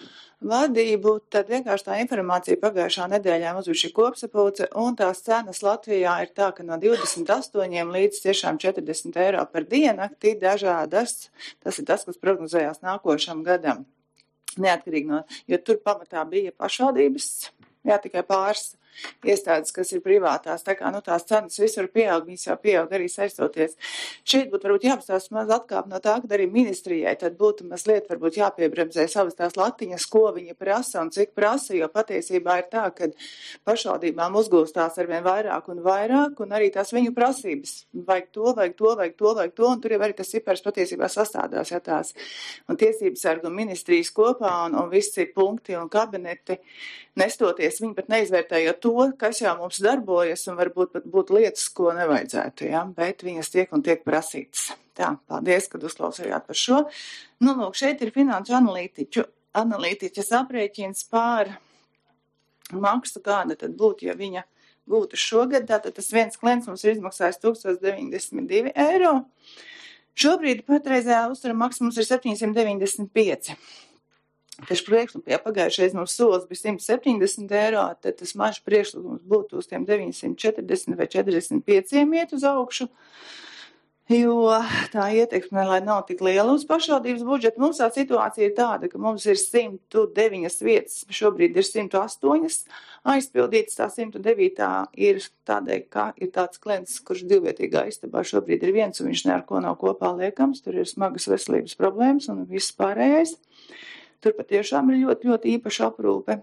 vadību, tad vienkārši tā informācija pagājušā nedēļā mums bija šī kopsapulce, un tās cenas Latvijā ir tā, ka no divdesmit astoņiem līdz tiešām četrdesmit eiro par diennakti dažādas. Tas ir tas, kas prognozējās nākošam gadam. Neatkarīgi no, jo tur pamatā bija pašvaldības, jā, tikai pāris iestādes, kas ir privātās, tā kā, nu, tās cenas visur pieaug, viņas jau pieaug arī saistoties. Šeit būtu varbūt jāpastāst maz atkāp no tā, kad arī ministrijai tad būtu mazliet varbūt jāpiebremzē savas tās latiņas, ko viņi prasa un cik prasa, jo patiesībā ir tā, ka pašvaldībām uzgūstās arvien vairāk un vairāk, un arī tās viņu prasības. Vajag to, vajag to, vajag to, vajag to, un tur jau arī tas cipars patiesībā sastādās, ja tās. Un tiesības sargu ministrijas kopā, un, un visi punkti un kabineti nestoties, viņi pat neizvērtējot to, kas jau mums darbojas, un varbūt pat būtu lietas, ko nevajadzētu, ja? Bet viņas tiek un tiek prasītas. Tā, paldies, kad uzklausījāt par šo. Nu, lūk, šeit ir finanšu analītiķu, analītiķas aprēķins pār maksu, kāda tad būtu, ja viņa būtu šogad. Tātad tas viens klients mums ir izmaksājis tūkstoš deviņdesmit divi eiro. Šobrīd patreizējā uztura maksa mums ir septiņsimt deviņdesmit pieci. Tieši priekšlikums, ja pagājušais mums solis bija simt septiņdesmit eiro, tad tas mažs priekšlikums būtu uz tiem deviņsimt četrdesmit vai četrdesmit pieciem iet uz augšu, jo tā ietekme, lai nav tik liela uz pašvaldības budžetu. Mums tā situācija ir tāda, ka mums ir simt deviņas vietas, šobrīd ir simt astoņas aizpildītas, tā simt devītā ir tādēļ, ka ir tāds klients, kurš divvietīgā istabā šobrīd ir viens, un viņš ne ar ko nav kopā liekams, tur ir smagas veselības problēmas un viss pārējais. Tur patiešām ir ļoti, ļoti īpaša aprūpe.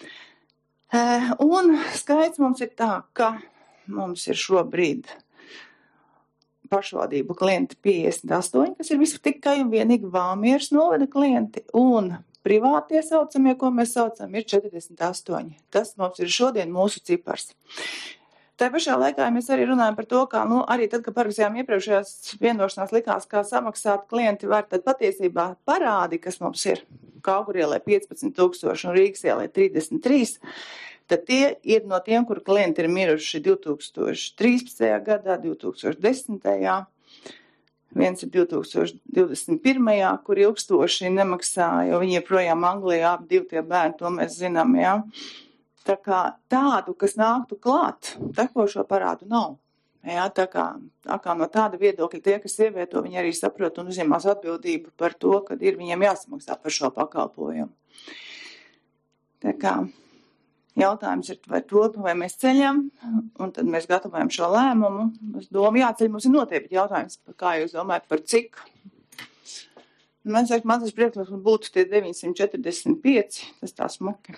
Un skaits mums ir tā, ka mums ir šobrīd pašvaldību klienti piecdesmit astoņi, kas ir visu tikai un vienīgi Valmieras novada klienti, un privātie saucamie, ko mēs saucam, ir četrdesmit astoņi. Tas mums ir šodien mūsu cipars. Tā pašā laikā mēs arī runājam par to, kā, nu, arī tad, kad parakstījām iepriekšējās vienošanās likās, kā samaksāt klienti var, tad patiesībā parādi, kas mums ir Kaugurielē piecpadsmit tūkstoši un Rīgas ielē trīsdesmit trīs, tad tie ir no tiem, kur klienti ir miruši divi tūkstoši trīspadsmitajā gadā, divi tūkstoši desmitajā, viens ir divi tūkstoši divdesmit pirmajā, kur ilgstoši nemaksā, jo viņi joprojām Anglijā ap divi tie bērni, to mēs zinām, jā. Tā kā tādu, kas nāktu klāt, tekošo parādu nav. Jā, tā kā, tā kā no tāda viedokļa tie, kas ievieto, viņi arī saprot un uzņemās atbildību par to, kad ir viņiem jāsamaksā par šo pakalpojumu. Tā kā jautājums ir vai to, vai mēs ceļam, un tad mēs gatavojam šo lēmumu. Es domāju, jāceļ mums ir noteikti jautājums, kā jūs domājat, par cik. Man saka, man tas priekšlikums būtu tie deviņsimt četrdesmit pieci, tas tā smuki.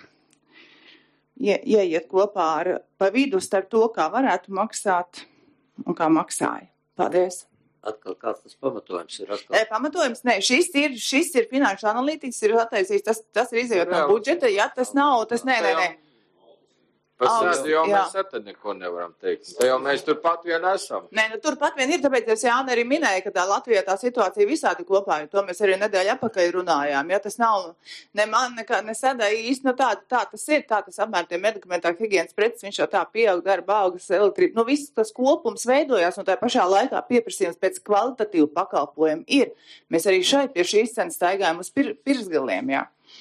Ie, ieiet kopā ar pa vidu starp to, kā varētu maksāt un kā maksāja. Paldies. Atkal kāds tas pamatojums ir? Atkal... E, pamatojums, nē, šis ir, šis ir finanšu analītiķis, ir attaisījis, tas, tas ir izējot no budžeta, ja tas nav, tas nē, nē, nē. Par sēdu jau jā. Mēs tad neko nevaram teikt. Tā jau mēs turpat vien esam. Nē, nu turpat vien ir, tāpēc es Jāna arī minēju, ka tā Latvijā tā situācija visādi kopā, jo to mēs arī nedēļu apakaļ runājām. Ja tas nav ne man, nekā, ne sēdā īsti, nu tā, tā tas ir, tā tas apmēram tie medikamentā higienas preces, viņš jau tā pieaug, darba algas, elektrība, nu viss tas kopums veidojās, un tā pašā laikā pieprasījums pēc kvalitatīvu pakalpojumu ir. Mēs arī šeit pie šīs cenas staigājam uz pir, pirsgaliem, jā.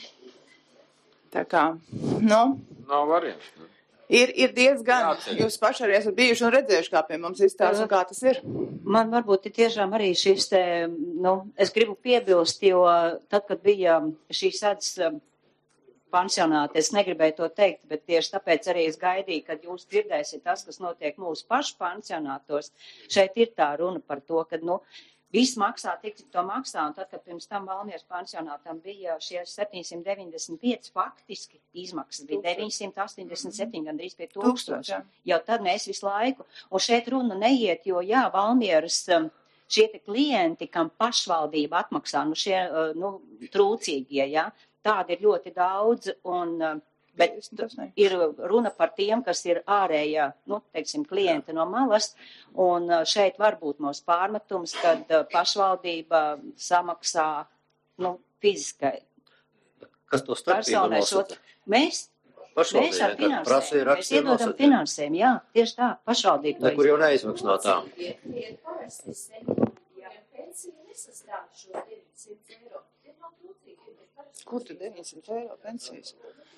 Tā kā, nu. Nav variants. Ir, ir diezgan, Jāceļ. Jūs paši arī esat bijuši un redzējuši, kā pie mums izstāst un kā tas ir. Man varbūt ir tiešām arī šis te, nu, es gribu piebilst, jo tad, kad bija šīs sēdas pansionāti, es negribēju to teikt, bet tieši tāpēc arī es gaidīju, kad jūs dzirdēsiet tas, kas notiek mūsu pašu pansionātos. Šeit ir tā runa par to, ka, nu, viss maksā tik, cik to maksā, un tad, kad pirms tam Valmieras pansionātam bija šie septiņsimt deviņdesmit pieci, faktiski izmaksas bija deviņsimt astoņdesmit septiņi, gandrīz pie tūkstoši. Jau tad mēs visu laiku. Un šeit runa neiet, jo jā, Valmieras šie te klienti, kam pašvaldība atmaksā, nu šie, nu, trūcīgie, jā, tādi ir ļoti daudz, un, bet ir runa par tiem, kas ir ārējā, nu, teiksim, klienti no malas, un šeit var būt mūsu pārmetums, kad pašvaldība samaksā, nu, fiziskai. Kas to starpību nosaka? Mēs, mēs ar finansēm, mēs iedodam finansēm, jā, tieši tā, pašvaldība. Ne, kur jau neizmaksā no tā. Ir parasti, ja pensija nesastāv šo deviņsimt eiro, ir nav trūcīgi, ir parasti. Kur tu deviņsimt eiro pensijas?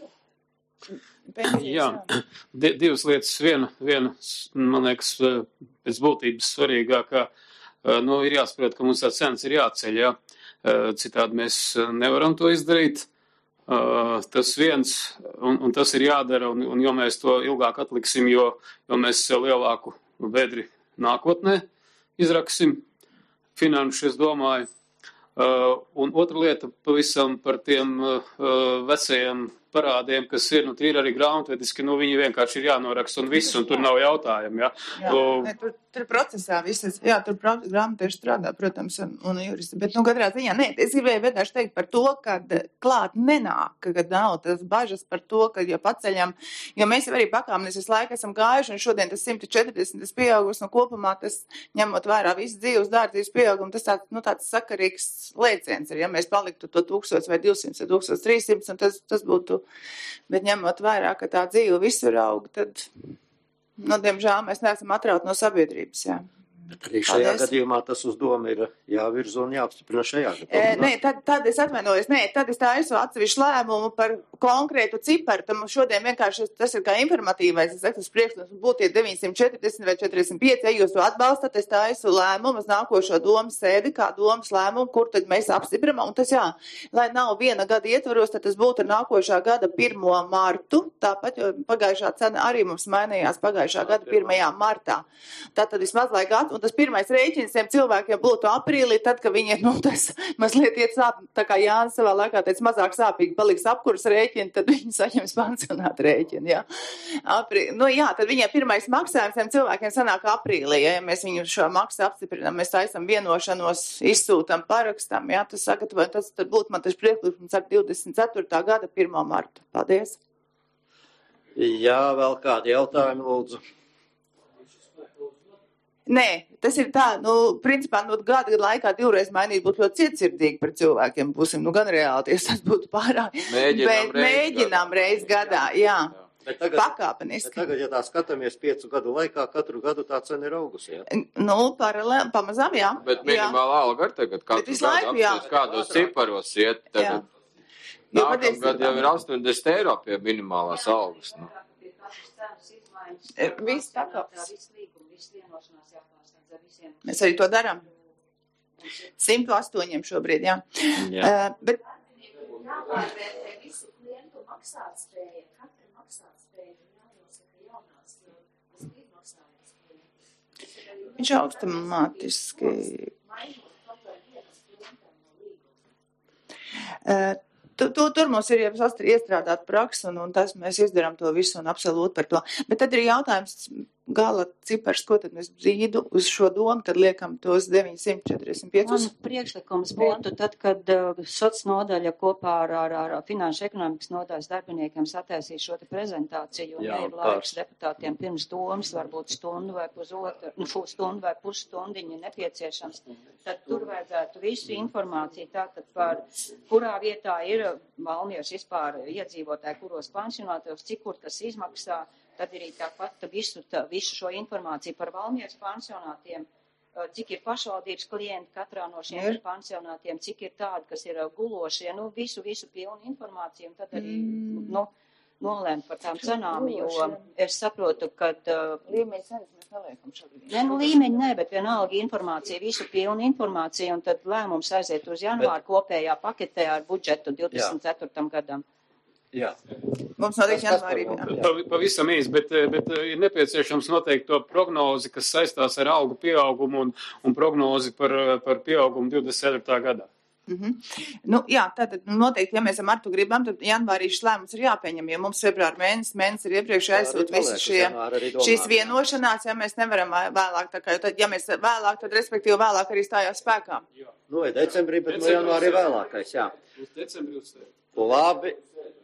Pensijas, jā, D divas lietas. Viena, viena, man liekas, pēc būtības svarīgākā, nu, ir jāsaprot, ka mums tā cenas ir jāceļ, jā. Citādi mēs nevaram to izdarīt. Tas viens, un, un tas ir jādara, un, un jo mēs to ilgāk atliksim, jo, jo mēs lielāku bedri nākotnē izraksim finanšu, es domāju. Uh, un otra lieta pavisam par tiem uh, vecajiem parādiem, kas ir, nu, tie ir arī grāmatvediski, nu, viņi vienkārši ir jānoraksta un viss, un tur nav jautājumu, jā. Jā, Tu, ne, tur, tur procesā visas, jā, tur grāmatieši strādā, protams, un, un juristi, bet, nu, katrā ziņā, nē, es gribēju vienkārši teikt par to, ka klāt nenāk, kad nav tas bažas par to, ka, ja paceļam, jo mēs jau arī pakāpeniski visu laiku esam gājuši, un šodien tas simt četrdesmit, tas pieaugums, un kopumā tas, ņemot vērā visu dzīves dārdzības pieaugumu, tas tāds, nu, tāds sakarīgs lēciens ir, ja mēs paliktu to tūkstots vai divsimt vai tūkstots trīssimts, un tas, tas būtu, bet ņemot vērā, ka tā dzīve visur aug, tad, nu, diemžēl mēs neesam atrauti no sabiedrības, jā. Bet arī šajā Paldies. gadījumā tas uz domu ir jāvirza un jāapstiprina šajā E, gadījumā. nē, tad, tad es atvainojos, nē, tad es taisu atsevišķu lēmumu par konkrētu ciparu. Tam šodien vienkārši tas ir kā informatīvais, es ektas priekšlikums būtu tie deviņsimt četrdesmit vai četrdesmit pieci, ja jūs to atbalstat, es taisu lēmumu uz nākošo domas sēdi, kā domas lēmumu, kur tad mēs apstiprinām, un tas jā, lai nav viena gada ietvaros, tad tas būtu ar nākošā gada pirmo martu, tāpat, jo pagājušā cena arī mums mainījās pagājušā gada pirmajā martā. Tātad vismaz, lai gadu, un tas pirmais rēķins tiem cilvēkiem būtu aprīlī, tad, ka viņiem, nu, tas mazliet iet sāp, tā kā Jānis savā laikā teica, mazāk sāpīgi paliks apkurs rēķini, tad viņi saņems pansionātu rēķini, jā. Aprī, nu, jā, tad viņiem pirmais maksājums tiem cilvēkiem sanāk aprīlī, ja, ja mēs viņu šo maksu apstiprinām, mēs taisam vienošanos, izsūtam, parakstam, jā, tas sagatavojam, tas tad būtu man tas priekšlikums ar divdesmit ceturtā gada pirmo martu. Paldies. Jā, vēl kādi jautājumi, lūdzu. Nē, tas ir tā, nu, principā, nu, gada laikā divreiz mainīt būtu ļoti cietsirdīgi par cilvēkiem, būsim, nu, gan reāli, tas būtu pārāk, Mēģinām bet reiz mēģinām reiz gadā, jā, Bet tagad, pakāpeniski. bet tagad, ja tā skatāmies piecu gadu laikā, katru gadu tā cena ir augusi, jā? Nu, paralēli, pamazām, jā. Bet jā. minimālā alga ar tagad katru visu gadu laiku, jā. apsties, kādos ciparos iet, tagad Jo nākamgad patiesībā- jau ir astoņdesmit eiro pie minimālās algas, nu. Ir viss pakāpes. Mēs arī to darām. simt astoņiem šobrīd, jā. Jā. Uh, bet Jāvērtē visu klientu maksātspēja, katra maksātspēja ir jānosaka jaunās, jo tas ir maksājums klientu. viņš automātiski. Uh, tu, tu, tur mums ir jau iestrādāt praksa, un, un tas mēs izdarām to visu un absolūti par to. Bet tad ir jautājums, gala cipars, ko tad mēs brīdu uz šo domu, tad liekam tos deviņsimt četrdesmit pieci. Man priekšlikums būtu tad, kad uh, soc nodaļa kopā ar, ar, ar finanšu ekonomikas nodaļas darbiniekiem sataisīs šo te prezentāciju, un Jā, ja ir pārs. laiks deputātiem pirms domas, varbūt stundu vai pusotru, nu, šo stundu vai pusstundiņu nepieciešams, tad tur vajadzētu visu informāciju tātad par, kurā vietā ir Valmieras vispār iedzīvotāji, kuros pansionātos, cik kur tas izmaksā. Tad arī tāpat visu, tā, visu šo informāciju par Valmieras pansionātiem, cik ir pašvaldības klienti katrā no šiem Ir. pansionātiem, cik ir tādi, kas ir gulošie, nu visu, visu pilnu informāciju, un tad arī, Mm. nu, nolēmt par tām cenām, jo Gulošie. es saprotu, ka uh, Līmeņa cenas mēs neliekam šobrīd. ne, nu, līmeņi nē, bet vienalga informācija, visu pilnu informāciju, un tad lēmums aiziet uz janvāru kopējā paketē ar budžetu divdesmit ceturtajam gadam. Jā. Mums notiek janvārī. jā. Pa- Pavisam īsi, bet, bet ir nepieciešams noteikti to prognozi, kas saistās ar algu pieaugumu un, un prognozi par, par pieaugumu divdesmit ceturtajā gadā. Mhm. Nu, jā, tātad nu, noteikti, ja mēs ar Martu gribam, tad janvārī šis lēmums ir jāpieņem, jo mums februāra mēnesis, mēnesis ir iepriekš aizsūt visi šie, šīs vienošanās, ja mēs nevaram vēlāk, tā kā, jo tad, ja mēs vēlāk, tad respektīvi vēlāk arī stājās spēkā. Nu, vai decembrī, bet no janvāri vēlākais, jā. Uz decembrī uzstāt. Labi.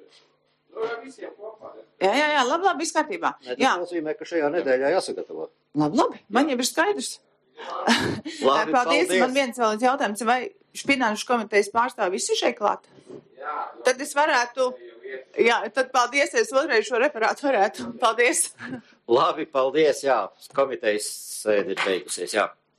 Jā, jā, jā, labi, labi, viss kārtībā. Ne, tas Jā, nozīmē, ka šajā nedēļā jāsagatavo. labi, labi, man jau ir skaidrs. Labi, paldies. paldies. Man viens vēl jautājums, vai finanšu komitejas pārstāvi visi šeit klāt? Tad es varētu, jā, tad paldies, es otrais šo referātu varētu. Paldies. Labi, paldies, jā. Komitejas sēde ir beigusies, jā.